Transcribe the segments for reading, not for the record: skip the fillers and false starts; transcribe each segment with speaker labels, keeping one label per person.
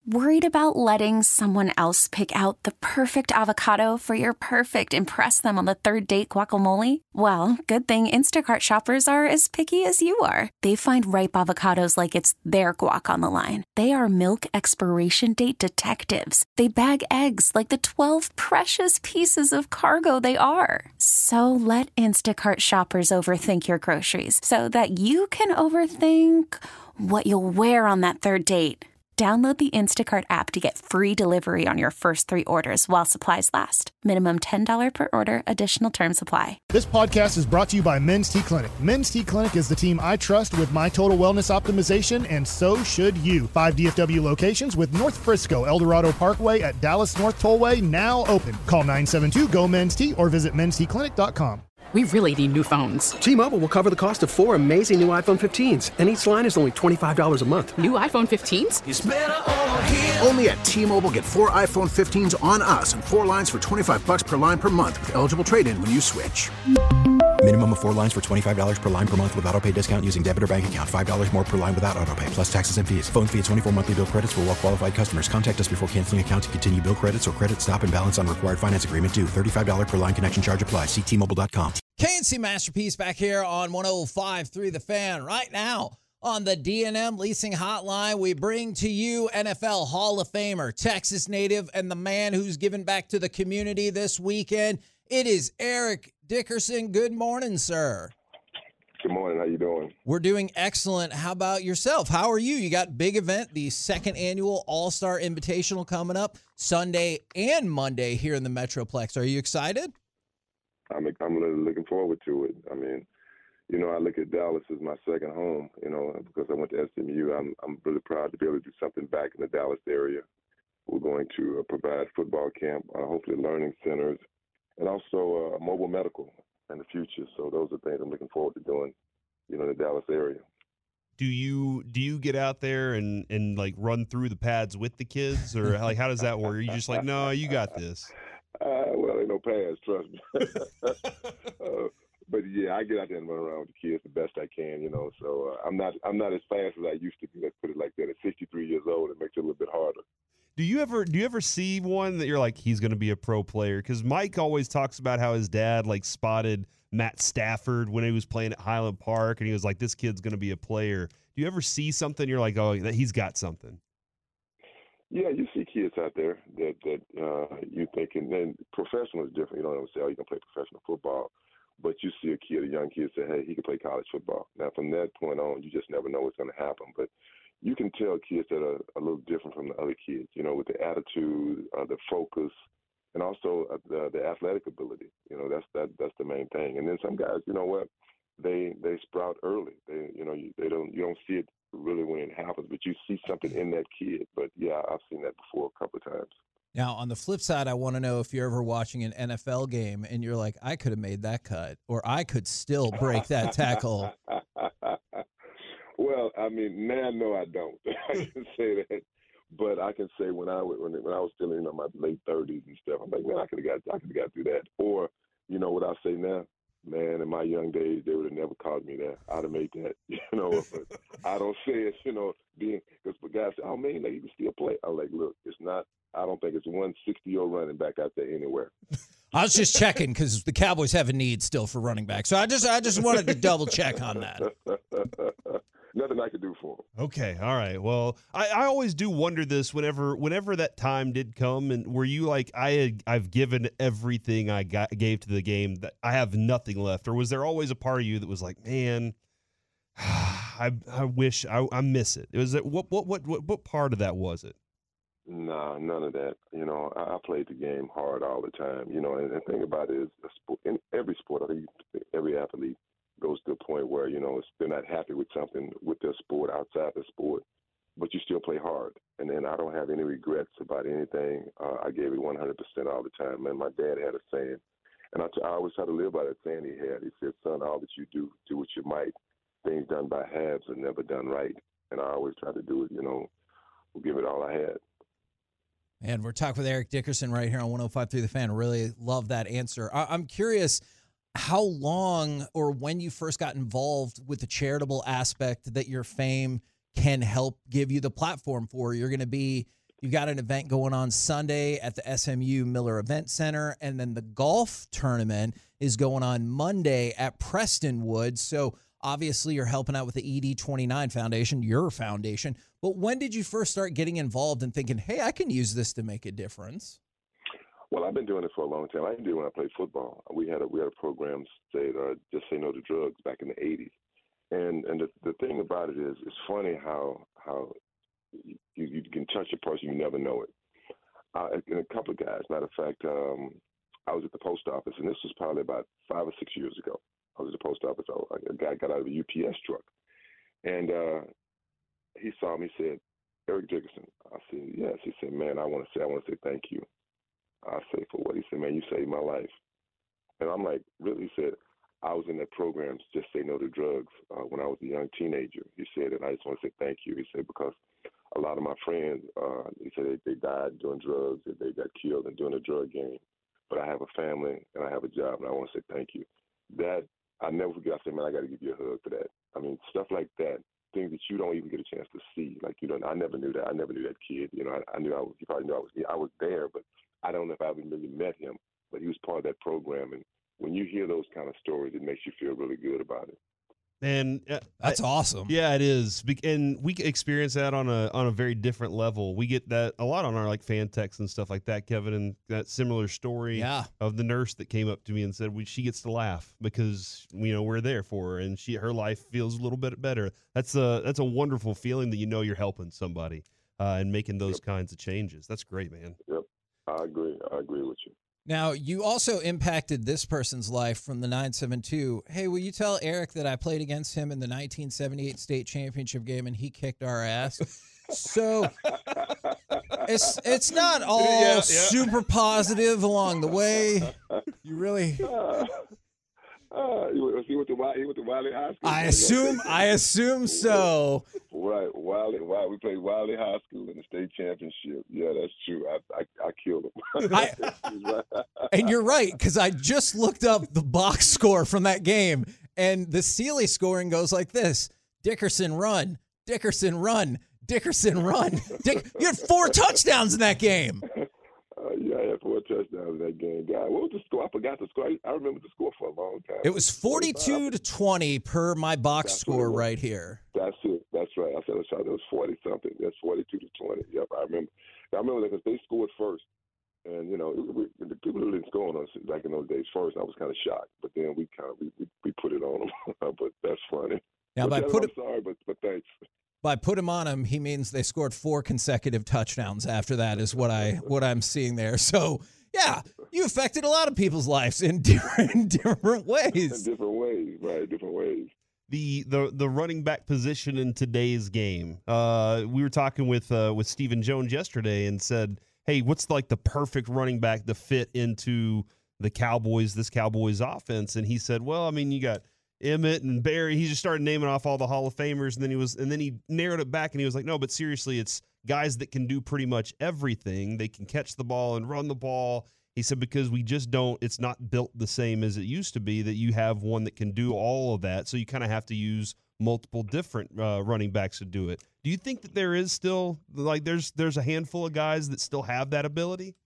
Speaker 1: Worried about letting someone else pick out the perfect avocado for your perfect impress them on the third date guacamole? Well, good thing Instacart shoppers are as picky as you are. They find ripe avocados like it's their guac on the line. They are milk expiration date detectives. They bag eggs like the 12 precious pieces of cargo they are. So let Instacart shoppers overthink your groceries so that you can overthink what you'll wear on that third date. Download the Instacart app to get free delivery on your first 3 orders while supplies last. Minimum $10 per order. Additional terms apply.
Speaker 2: This podcast is brought to you by Men's T Clinic. Men's T Clinic is the team I trust with my total wellness optimization, and so should you. 5 DFW locations with North Frisco, El Dorado Parkway at Dallas North Tollway now open. Call 972-GO-MEN'S-T or visit mensteclinic.com.
Speaker 3: We really need new phones.
Speaker 4: T-Mobile will cover the cost of 4 amazing new iPhone 15s, and each line is only $25 a month.
Speaker 3: New iPhone 15s?
Speaker 5: It's better over here. Only at T-Mobile, get 4 iPhone 15s on us and 4 lines for $25 per line per month with eligible trade-in when you switch.
Speaker 6: Minimum of 4 lines for $25 per line per month with autopay discount using debit or bank account. $5 more per line without autopay, plus taxes and fees. Phone fee at 24 monthly bill credits for well-qualified customers. Contact us before canceling account to continue bill credits or credit stop and balance on required finance agreement due. $35 per line connection charge applies. See T-Mobile.com.
Speaker 7: KNC Masterpiece back here on 105.3 The Fan. Right now on the D&M Leasing Hotline, we bring to you NFL Hall of Famer, Texas native, and the man who's given back to the community this weekend. It is Eric Dickerson. Good morning, sir.
Speaker 8: Good morning. How you doing?
Speaker 7: We're doing excellent. How about yourself? How are you? You got big event, the second annual All-Star Invitational coming up Sunday and Monday here in the Metroplex. Are you excited?
Speaker 8: I'm really looking forward to it. I mean, you know, I look at Dallas as my second home, you know, because I went to SMU. I'm really proud to be able to do something back in the Dallas area. We're going to provide football camp, hopefully learning centers, and also mobile medical in the future. So those are things I'm looking forward to doing, you know, in the Dallas area.
Speaker 9: Do you get out there and like run through the pads with the kids, or like how does that work? Are you just like, no, you got this?
Speaker 8: Well, ain't no pads, trust me. But yeah, I get out there and run around with the kids the best I can, you know. So I'm not as fast as I used to be. Let's put it like that. At 63 years old, it makes it a little bit harder.
Speaker 9: Do you ever see one that you're like, he's going to be a pro player? Because Mike always talks about how his dad like spotted Matt Stafford when he was playing at Highland Park, and he was like, this kid's going to be a player. Do you ever see something you're like, oh, that he's got something?
Speaker 8: Yeah, you see kids out there that you think, and then professional is different. You don't ever say, oh, you can play professional football, but you see a young kid say, hey, he can play college football. Now, from that point on, you just never know what's going to happen. But you can tell kids that are a little different from the other kids, you know, with the attitude, the focus, and also the athletic ability. You know, that's the main thing. And then some guys, you know what, they sprout early. You don't see it really when it happens, but you see something in that kid. But yeah, I've seen that before a couple of times.
Speaker 7: Now, on the flip side, I want to know if you're ever watching an NFL game and you're like, I could have made that cut, or I could still break that tackle.
Speaker 8: Well, I mean, now no, I don't. I can say that, but I can say when I was still in my late 30s and stuff, I'm like, man, I could have got through that. Or, you know what I say now? Man, in my young days, they would have never called me that. I'd have made that, you know. But I don't say it, you know, because the guys say, oh, man, like, you can still play. I'm like, look, it's not. I don't think it's one 60-year-old running back out there anywhere.
Speaker 7: I was just checking because the Cowboys have a need still for running back. So I just wanted to double check on that.
Speaker 8: Nothing I could do for them.
Speaker 9: Okay, all right. Well, I always do wonder this whenever that time did come, and were you like, I've given everything I gave to the game, that I have nothing left, or was there always a part of you that was like, man, I wish I miss it? What part of that was it?
Speaker 8: Nah, none of that. You know, I played the game hard all the time. You know, and the thing about it is, in every sport, I think every athlete goes to a point where, you know, they're not happy with something with their sport, outside the sport, but you still play hard. And then I don't have any regrets about anything. I gave it 100% all the time. And my dad had a saying, and I always try to live by that saying he had. He said, son, all that you do what you might. Things done by halves are never done right. And I always try to do it, you know, give it all I had.
Speaker 7: And we're talking with Eric Dickerson right here on 105.3 The Fan. Really love that answer. I'm curious how long or when you first got involved with the charitable aspect that your fame can help give you the platform for. You're going to be, You got an event going on Sunday at the SMU Miller Event Center, and then the golf tournament is going on Monday at Prestonwood. So obviously you're helping out with the ED29 Foundation, your foundation. But when did you first start getting involved and thinking, hey, I can use this to make a difference?
Speaker 8: Well, I've been doing it for a long time. I did it when I played football. We had a program say just say no to drugs back in the 80s. And the thing about it is, it's funny how you can touch a person, you never know it. And a couple of guys, matter of fact, I was at the post office, and this was probably about 5 or 6 years ago. I was at the post office. A guy got out of a UPS truck, and he saw me, said, "Eric Dickerson." I said, "Yes." He said, "Man, I want to say thank you." I say, "For what?" He said, "Man, you saved my life." And I'm like, "Really?" He said, "I was in that program, Just Say No to Drugs, when I was a young teenager." He said, "And I just want to say thank you." He said, "Because a lot of my friends," he said, they died doing drugs, and they got killed in doing a drug game. But I have a family, and I have a job, and I want to say thank you." That, I never forget. I said, "Man, I got to give you a hug for that." I mean, stuff like that, things that you don't even get a chance to see. Like, I never knew that. I never knew that kid. I knew you probably knew I was there, but I don't know if I ever really met him. But he was part of that program, and when you hear those kind of stories, it makes you feel really good about it.
Speaker 9: And
Speaker 7: that's awesome.
Speaker 9: Yeah, it is. And we experience that on a very different level. We get that a lot on our fan texts and stuff like that, Kevin, and that similar story of the nurse that came up to me and said she gets to laugh because we're there for her and her life feels a little bit better. That's a wonderful feeling that you're helping somebody and making those kinds of changes. That's great, man.
Speaker 8: Yep. I agree with you.
Speaker 7: Now, you also impacted this person's life from the 972. Hey, will you tell Eric that I played against him in the 1978 state championship game and he kicked our ass? So it's not all super positive along the way. You really...
Speaker 8: He went to Wiley High
Speaker 7: School. I assume so.
Speaker 8: Right, Wiley. We played Wiley High School in the state championship. Yeah, that's true. I killed him.
Speaker 7: And you're right, because I just looked up the box score from that game, and the Sealy scoring goes like this: Dickerson run, Dickerson run, Dickerson run. You had 4 touchdowns in that game.
Speaker 8: Yeah, I had 4 touchdowns in that game. God, what was the score? I forgot the score. I remember the score for a long time.
Speaker 7: It was 42-20 per my box score right here.
Speaker 8: That's it. That's right. I said it was 40-something. That's 42-20. Yep, I remember. I remember that because they scored first. And, the people who didn't score on us back in those days first, I was kind of shocked. But then we put it on them. But that's funny.
Speaker 7: Now,
Speaker 8: I'm sorry, but thanks.
Speaker 7: By put him on him, he means they scored 4 consecutive touchdowns after that is what I'm seeing there. So, yeah, you affected a lot of people's lives in different ways.
Speaker 8: In different ways, right, different ways.
Speaker 9: The running back position in today's game. We were talking with Stephen Jones yesterday and said, hey, what's the perfect running back to fit into this Cowboys offense? And he said, well, I mean, you got Emmett and Barry. He just started naming off all the Hall of Famers, and then he narrowed it back and he was like, no, but seriously, it's guys that can do pretty much everything. They can catch the ball and run the ball. He said, because it's not built the same as it used to be, that you have one that can do all of that. So you kind of have to use multiple different running backs to do it. Do you think that there is still there's a handful of guys that still have that ability?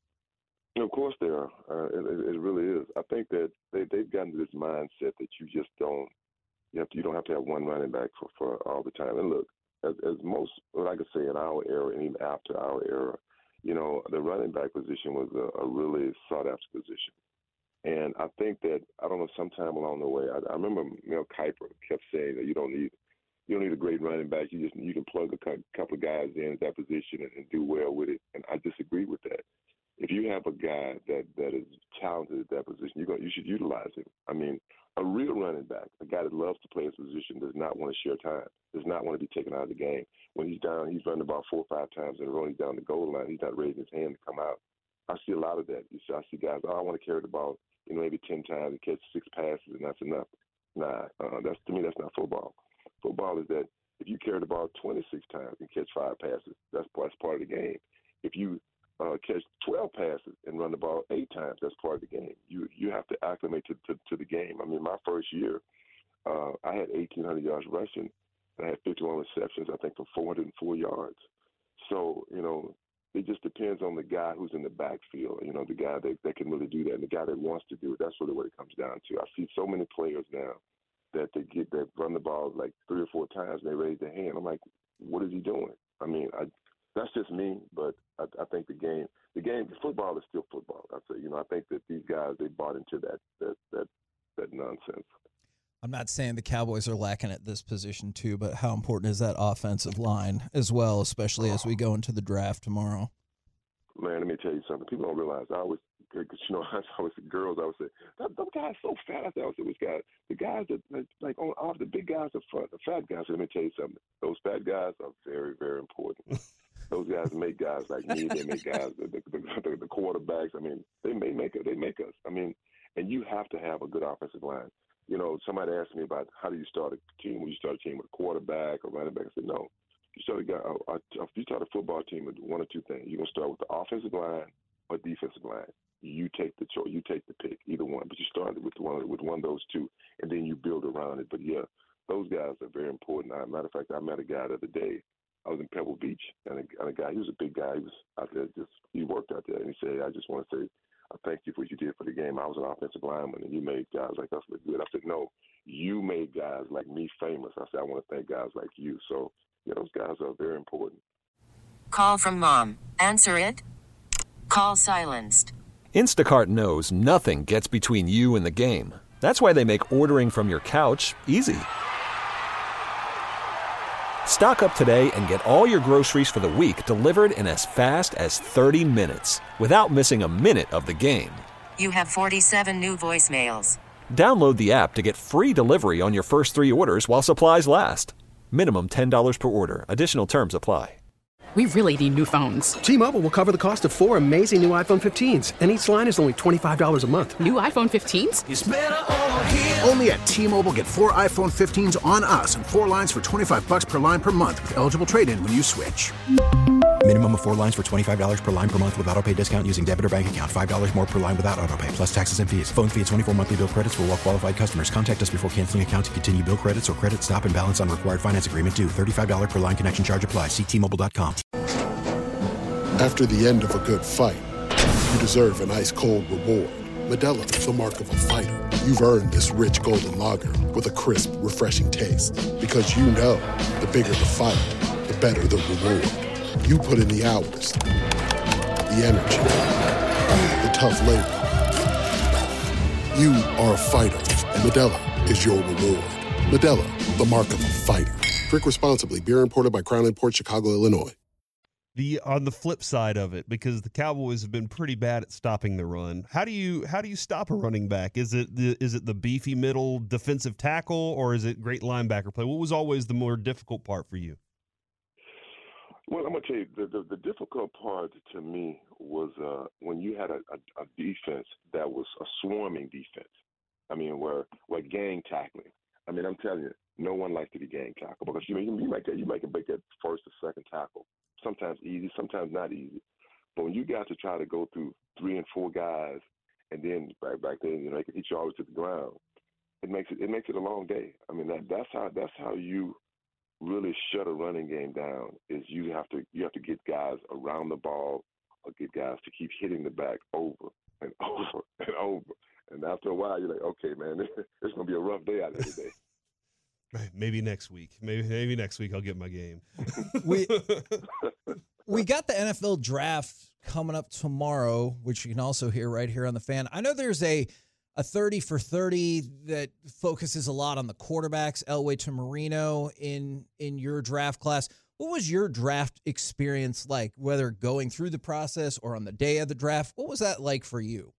Speaker 8: Of course there are. It really is. I think that they've gotten to this mindset that you just don't. You don't have to have one running back for all the time. And look, as most, like I say, in our era and even after our era, the running back position was a really sought after position. And I think that, I don't know, sometime along the way, I remember Mel Kiper kept saying that you don't need a great running back. You can plug a couple of guys in at that position and do well with it. And I disagree with that. If you have a guy that is talented at that position, you should utilize him. I mean, a real running back, a guy that loves to play his position, does not want to share time, does not want to be taken out of the game. When he's down, he's running the ball 4 or 5 times in a row. He's down the goal line. He's not raising his hand to come out. I see a lot of that. I see guys, I want to carry the ball, maybe 10 times and catch 6 passes, and that's enough. Nah, to me, that's not football. Football is that if you carry the ball 26 times and catch 5 passes, that's part of the game. If you catch 12 passes and run the ball 8 times, that's part of the game. You have to acclimate to the game. I mean, my first year, I had 1,800 yards rushing, and I had 51 receptions, I think, for 404 yards. So, they just depends on the guy who's in the backfield, the guy that can really do that and the guy that wants to do it. That's really what it comes down to. I see so many players now that that run the ball like 3 or 4 times and they raise their hand. I'm like, what is he doing? I mean, that's just me, but I think the game, football is still football. I think that these guys, they bought into that nonsense.
Speaker 7: I'm not saying the Cowboys are lacking at this position too, but how important is that offensive line as well, especially as we go into the draft tomorrow?
Speaker 8: Man, let me tell you something. People don't realize. I always girls, I would say, those guys so fat. I always say, which guys? The guys that like on off the big guys up front, the fat guys. Let me tell you something. Those fat guys are very, very important. Those guys make guys like me. They make guys the quarterbacks. I mean, they make us. I mean, and you have to have a good offensive line. Somebody asked me about how do you start a team. When you start a team with a quarterback or running back, I said no. You start a football team with one or two things. You're gonna start with the offensive line or defensive line. You take the choice. You take the pick, either one. But you start with one of those two, and then you build around it. But yeah, those guys are very important. Matter of fact, I met a guy the other day. I was in Pebble Beach, and a guy. He was a big guy. He was out there. He worked out there, and he said, "I just want to say, I thank you for what you did for the game. I was an offensive lineman, and you made guys like us look good." I said, "No, you made guys like me famous." I said, "I want to thank guys like you." So, yeah, those guys are very important.
Speaker 10: Call from mom. Answer it. Call silenced.
Speaker 11: Instacart knows nothing gets between you and the game. That's why they make ordering from your couch easy. Stock up today and get all your groceries for the week delivered in as fast as 30 minutes without missing a minute of the game.
Speaker 10: You have 47 new voicemails.
Speaker 11: Download the app to get free delivery on your first 3 orders while supplies last. Minimum $10 per order. Additional terms apply.
Speaker 3: We really need new phones.
Speaker 4: T-Mobile will cover the cost of 4 amazing new iPhone 15s, and each line is only $25 a month.
Speaker 3: New iPhone 15s?
Speaker 5: It's better over here. Only at T-Mobile, get 4 iPhone 15s on us and 4 lines for $25 per line per month with eligible trade-in when you switch.
Speaker 6: Minimum of 4 lines for $25 per line per month with autopay discount using debit or bank account. $5 more per line without autopay, plus taxes and fees. Phone fee at 24 monthly bill credits for well-qualified customers. Contact us before canceling account to continue bill credits or credit stop and balance on required finance agreement due. $35 per line connection charge applies. See T-Mobile.com.
Speaker 12: After the end of a good fight, you deserve an ice-cold reward. Modelo is the mark of a fighter. You've earned this rich golden lager with a crisp, refreshing taste. Because you know, the bigger the fight, the better the reward. You put in the hours, the energy, the tough labor. You are a fighter, and Modelo is your reward. Modelo, the mark of a fighter. Drink responsibly. Beer imported by Crown Imports, Chicago, Illinois.
Speaker 9: On the flip side of it, because the Cowboys have been pretty bad at stopping the run, how do you stop a running back? Is it the beefy middle defensive tackle, or is it great linebacker play? What was always the more difficult part for you?
Speaker 8: Well, I'm gonna tell you the difficult part to me was when you had a defense that was a swarming defense. I mean, where gang tackling. I mean, I'm telling you, no one likes to be gang tackled because you might make that first or second tackle. Sometimes easy, sometimes not easy. But when you got to try to go through 3 and 4 guys, and then back then, they could hit you always to the ground. It makes it a long day. I mean, that's how you really shut a running game down. Is you have to get guys around the ball, or get guys to keep hitting the back over and over and over. And after a while, you're like, okay, man, it's gonna be a rough day out there today.
Speaker 9: Maybe next week. Maybe next week I'll get my game.
Speaker 7: We got the NFL draft coming up tomorrow, which you can also hear right here on the Fan. I know there's a 30 for 30 that focuses a lot on the quarterbacks, Elway to Marino in your draft class. What was your draft experience like, whether going through the process or on the day of the draft? What was that like for you?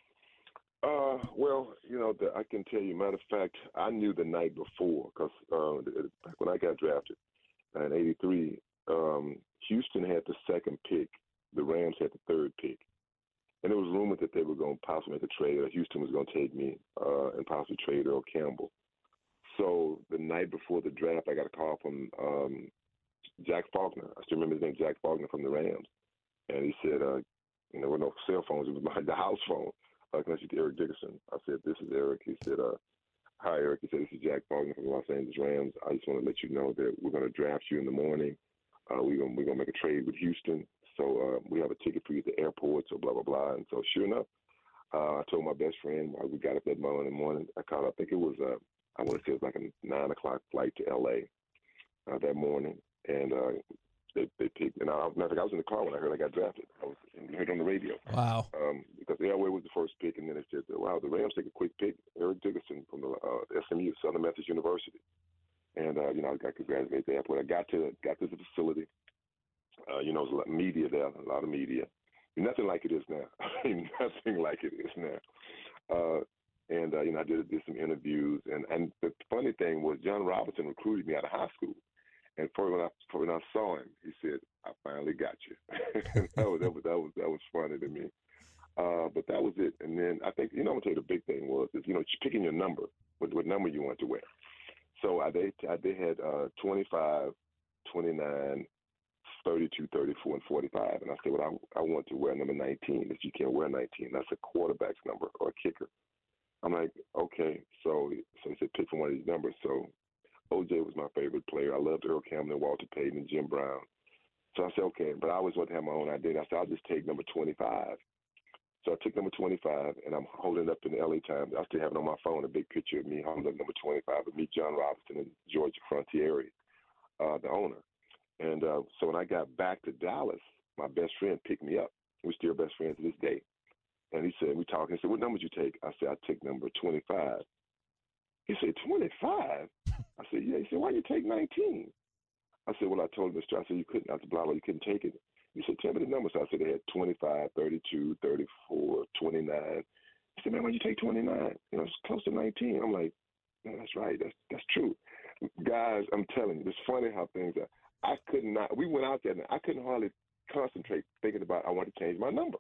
Speaker 8: Well, I can tell you, matter of fact, I knew the night before because back when I got drafted in '83, Houston had the second pick. The Rams had the third pick. And it was rumored that they were going to possibly make a trade, or Houston was going to take me and possibly trade Earl Campbell. So the night before the draft, I got a call from Jack Faulkner. I still remember his name, Jack Faulkner from the Rams. And he said, there were no cell phones. It was the house phone. Can I speak to Eric Dickerson? I said, this is Eric. He said, hi, Eric. He said, this is Jack Faulkner from the Los Angeles Rams. I just want to let you know that we're going to draft you in the morning. We're going to make a trade with Houston. So we have a ticket for you at the airport, so blah, blah, blah. And so sure enough, I told my best friend, we got up that morning. I called, I think it was, I want to say it was like a 9 o'clock flight to L.A. That morning. And they picked, and I was in the car when I heard I got drafted. I heard it on the radio.
Speaker 7: Wow.
Speaker 8: Because Elway was the first pick, and then they said, wow, the Rams take a quick pick. Eric Dickerson from the SMU, Southern Methodist University. And, I got congratulated at the airport. I got to the facility. There's a lot of media there, a lot of media. Nothing like it is now. Nothing like it is now. I did some interviews. And the funny thing was John Robinson recruited me out of high school. And when I saw him, he said, "I finally got you." that was funny to me. But that was it. And then I think, I'm going to tell you the big thing was, picking your number, what number you want to wear. So they had 25, 29, 32, 34, and 45. And I said, well, I want to wear number 19. If you can't wear 19, that's a quarterback's number or a kicker. I'm like, okay. So he said, pick from one of these numbers. So OJ was my favorite player. I loved Earl Campbell, Walter Payton, and Jim Brown. So I said, okay, but I always wanted to have my own identity. I said, I'll just take number 25. So I took number 25, and I'm holding it up in the LA Times. I still have it on my phone, a big picture of me holding up number 25 with me, John Robinson, and George Frontieri, the owner. And so when I got back to Dallas, my best friend picked me up. We're still best friends to this day. And he said, we talking. He said, what number did you take? I said, I took number 25. He said, 25? I said, yeah. He said, why you take 19? I said, well, I told him, I said, you couldn't. I said, blah, blah, you couldn't take it. He said, tell me the numbers. So I said, they had 25, 32, 34, 29. He said, man, why'd you take 29? It's close to 19. I'm like, no, that's right. That's true. Guys, I'm telling you, it's funny how things are. We went out there, and I couldn't hardly concentrate thinking about I want to change my number.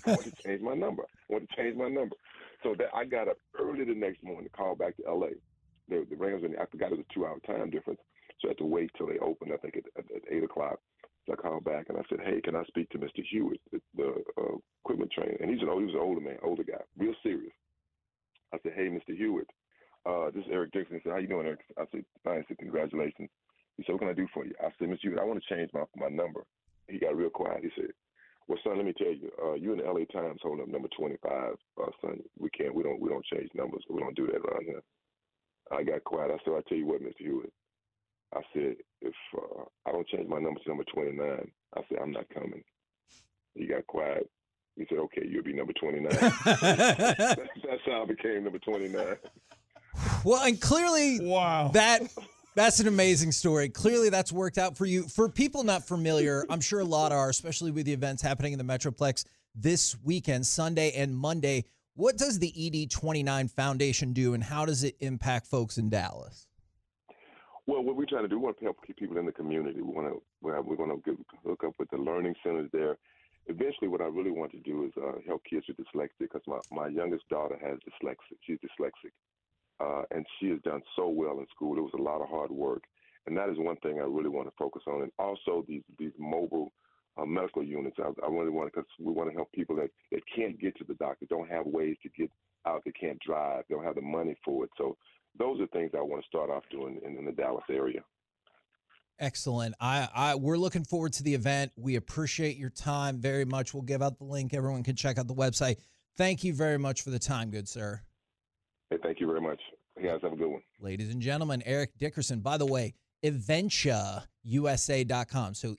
Speaker 8: So that I got up early the next morning to call back to L.A. The Rams, I forgot it was a 2-hour time difference, so I had to wait till they opened, I think, at 8 o'clock. So I called back, and I said, hey, can I speak to Mr. Hewitt, the equipment trainer? And he was an older guy, real serious. I said, hey, Mr. Hewitt, this is Eric Dixon. He said, how you doing, Eric? I said, fine. I said, congratulations. He said, what can I do for you? I said, Mr. Hewitt, I want to change my number. He got real quiet. He said, well, son, let me tell you, you in the LA Times holding up number 25, son. We don't change numbers. We don't do that around here. I got quiet. I said, I tell you what, Mr. Hewitt. I said, if I don't change my number to number 29, I said, I'm not coming. He got quiet. He said, okay, you'll be number 29. That's how I became number 29.
Speaker 7: Well, and clearly, wow, that's an amazing story. Clearly, that's worked out for you. For people not familiar, I'm sure a lot are, especially with the events happening in the Metroplex this weekend, Sunday and Monday. What does the ED29 Foundation do, and how does it impact folks in Dallas?
Speaker 8: Well, what we're trying to do, we want to help keep people in the community. We're going to hook up with the learning centers there. Eventually, what I really want to do is help kids with dyslexia, because my youngest daughter has dyslexia. She's dyslexic, and she has done so well in school. It was a lot of hard work, and that is one thing I really want to focus on. And also these mobile medical units. I really want to, because we want to help people that can't get to the doctor, don't have ways to get out, they can't drive, don't have the money for it. So those are things I want to start off doing in the Dallas area.
Speaker 7: Excellent. We're looking forward to the event. We appreciate your time very much. We'll give out the link. Everyone can check out the website. Thank you very much for the time, good sir.
Speaker 8: Hey, thank you very much. You guys have a good one.
Speaker 7: Ladies and gentlemen, Eric Dickerson. By the way, EventiaUSA.com. So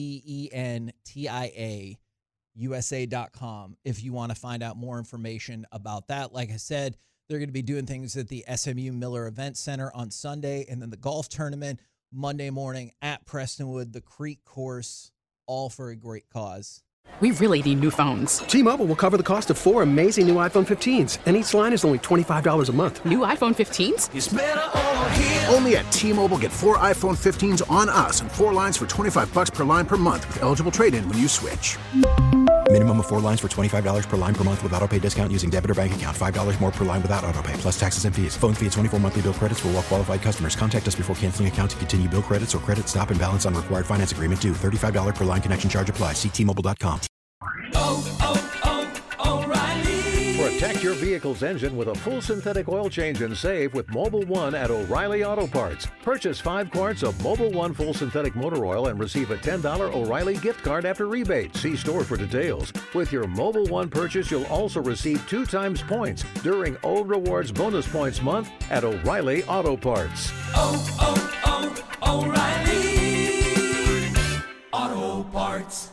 Speaker 7: EVENTIA USA.com if you want to find out more information about that. Like I said, they're going to be doing things at the SMU Miller Event Center on Sunday, and then the golf tournament Monday morning at Prestonwood, the Creek Course, all for a great cause.
Speaker 3: We really need new phones.
Speaker 4: T-Mobile will cover the cost of 4 amazing new iPhone 15s, and each line is only $25 a month.
Speaker 3: New iPhone 15s?
Speaker 5: It's better over here. Only at T-Mobile, get 4 iPhone 15s on us and 4 lines for $25 per line per month with eligible trade-in when you switch.
Speaker 6: Minimum of 4 lines for $25 per line per month with autopay discount using debit or bank account. $5 more per line without autopay, plus taxes and fees. Phone fee at 24 monthly bill credits for well-qualified customers. Contact us before canceling account to continue bill credits or credit stop and balance on required finance agreement due. $35 per line connection charge applies. See T-Mobile.com.
Speaker 13: O'Reilly Protect your vehicle's engine with a full synthetic oil change and save with Mobil 1 at O'Reilly Auto Parts. Purchase 5 quarts of Mobil 1 full synthetic motor oil and receive a $10 O'Reilly gift card after rebate. See store for details. With your Mobil 1 purchase, you'll also receive 2 times points during O Rewards Bonus Points Month at O'Reilly Auto Parts.
Speaker 14: O'Reilly Auto Parts.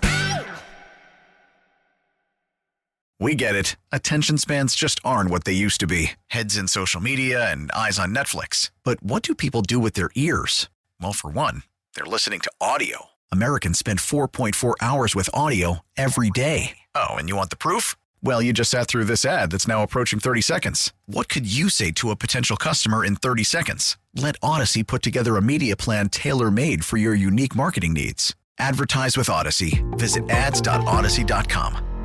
Speaker 15: We get it. Attention spans just aren't what they used to be. Heads in social media and eyes on Netflix. But what do people do with their ears? Well, for one, they're listening to audio. Americans spend 4.4 hours with audio every day. Oh, and you want the proof? Well, you just sat through this ad that's now approaching 30 seconds. What could you say to a potential customer in 30 seconds? Let Odyssey put together a media plan tailor-made for your unique marketing needs. Advertise with Odyssey. Visit ads.odyssey.com.